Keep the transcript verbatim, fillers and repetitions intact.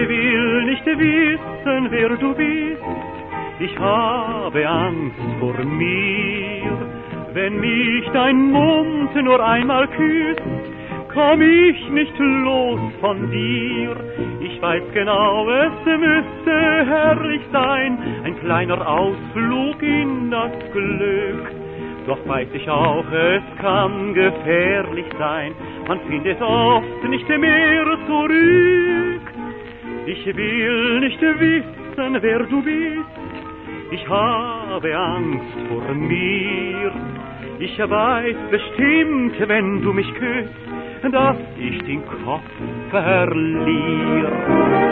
will nicht wissen, wer du bist. Ich habe Angst vor mir. Wenn mich dein Mund nur einmal küsst, komm ich nicht los von dir. Ich weiß genau, es müsste herrlich sein, ein kleiner Ausflug in das Glück. Doch weiß ich auch, es kann gefährlich sein, man findet oft nicht mehr zurück. Ich will nicht wissen, wer du bist, ich habe Angst vor mir. Ich weiß bestimmt, wenn du mich küsst, dass ich den Kopf verliere.